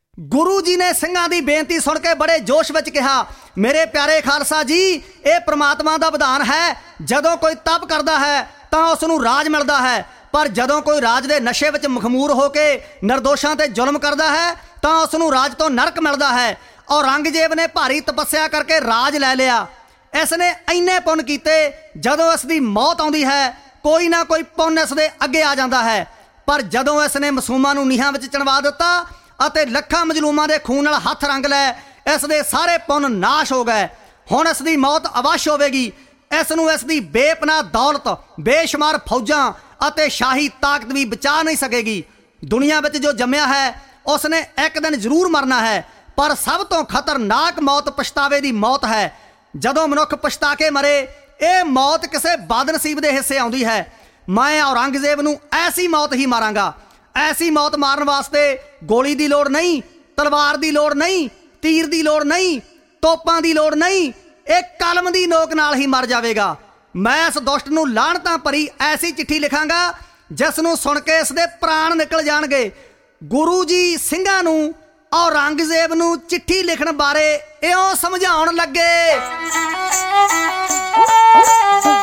ਗੁਰੂ ਜੀ ਨੇ ਸਿੰਘਾਂ ਦੀ ਬੇਨਤੀ ਸੁਣ ਕੇ ਬੜੇ ਜੋਸ਼ ਵਿੱਚ ਕਿਹਾ, ਮੇਰੇ ਪਿਆਰੇ ਖਾਲਸਾ ਜੀ, ਇਹ ਪ੍ਰਮਾਤਮਾ ਦਾ ਵਿਧਾਨ ਹੈ। ਜਦੋਂ ਕੋਈ ਤਪ ਕਰਦਾ ਹੈ ਤਾਂ ਉਸ ਨੂੰ ਰਾਜ ਮਿਲਦਾ ਹੈ, ਪਰ ਜਦੋਂ ਕੋਈ ਰਾਜ ਦੇ ਨਸ਼ੇ ਵਿੱਚ ਮਖਮੂਰ ਹੋ ਕੇ ਨਿਰਦੋਸ਼ਾਂ ਤੇ ਜ਼ੁਲਮ ਕਰਦਾ ਹੈ ਤਾਂ ਉਸ ਨੂੰ ਰਾਜ ਤੋਂ ਨਰਕ ਮਿਲਦਾ ਹੈ। ਔਰੰਗਜ਼ੇਬ ਨੇ ਭਾਰੀ ਤਪੱਸਿਆ ਕਰਕੇ ਰਾਜ ਲੈ ਲਿਆ। ਇਸ ਨੇ ਇੰਨੇ ਪੁੰਨ ਕੀਤੇ, ਜਦੋਂ ਇਸ ਦੀ ਮੌਤ ਆਉਂਦੀ ਹੈ ਕੋਈ ਨਾ ਕੋਈ ਪੁੰਨ ਇਸ ਦੇ ਅੱਗੇ ਆ ਜਾਂਦਾ ਹੈ। ਪਰ ਜਦੋਂ ਇਸ ਨੇ ਮਾਸੂਮਾਂ ਨੂੰ ਨੀਹਾਂ ਵਿੱਚ ਚਿਣਵਾ ਦਿੱਤਾ ਅਤੇ ਲੱਖਾਂ ਮਜਲੂਮਾਂ ਦੇ ਖੂਨ ਨਾਲ ਹੱਥ ਰੰਗ ਲਏ, ਇਸ ਦੇ ਸਾਰੇ ਪੁੰਨ ਨਾਸ਼ ਹੋ ਗਏ। ਹੁਣ ਇਸ ਦੀ ਮੌਤ ਅਵੱਸ਼ ਹੋਵੇਗੀ। ਇਸ ਨੂੰ ਇਸ ਦੀ ਬੇਪਨਾਹ ਦੌਲਤ, ਬੇਸ਼ੁਮਾਰ ਫੌਜਾਂ ਅਤੇ ਸ਼ਾਹੀ ਤਾਕਤ ਵੀ ਬਚਾ ਨਹੀਂ ਸਕੇਗੀ। ਦੁਨੀਆ ਵਿੱਚ ਜੋ ਜੰਮਿਆ ਹੈ ਉਸ ਨੇ ਇੱਕ ਦਿਨ ਜ਼ਰੂਰ ਮਰਨਾ ਹੈ, ਪਰ ਸਭ ਤੋਂ ਖਤਰਨਾਕ ਮੌਤ ਪਛਤਾਵੇ ਦੀ ਮੌਤ ਹੈ। ਜਦੋਂ ਮਨੁੱਖ ਪਛਤਾ ਕੇ ਮਰੇ, ਇਹ ਮੌਤ ਕਿਸੇ ਬਦਨਸੀਬ ਦੇ ਹਿੱਸੇ ਆਉਂਦੀ ਹੈ। ਮੈਂ ਔਰੰਗਜ਼ੇਬ ਨੂੰ ਐਸੀ ਮੌਤ ਹੀ ਮਾਰਾਂਗਾ। ਐਸੀ ਮੌਤ ਮਾਰਨ ਵਾਸਤੇ ਗੋਲੀ ਦੀ ਲੋੜ ਨਹੀਂ, ਤਲਵਾਰ ਦੀ ਲੋੜ ਨਹੀਂ, ਤੀਰ ਦੀ ਲੋੜ ਨਹੀਂ, ਤੋਪਾਂ ਦੀ ਲੋੜ ਨਹੀਂ। ਇਹ ਕਲਮ ਦੀ ਨੋਕ ਨਾਲ ਹੀ ਮਰ ਜਾਵੇਗਾ। ਮੈਂ ਇਸ ਦੁਸ਼ਟ ਨੂੰ ਲਾਹਣਤਾਂ ਭਰੀ ਐਸੀ ਚਿੱਠੀ ਲਿਖਾਂਗਾ ਜਿਸ ਨੂੰ ਸੁਣ ਕੇ ਇਸ ਦੇ ਪ੍ਰਾਣ ਨਿਕਲ ਜਾਣਗੇ। ਗੁਰੂ ਜੀ ਸਿੰਘਾਂ ਨੂੰ ਔਰੰਗਜ਼ੇਬ ਨੂੰ ਚਿੱਠੀ ਲਿਖਣ ਬਾਰੇ ਇਉਂ ਸਮਝਾਉਣ ਲੱਗੇ।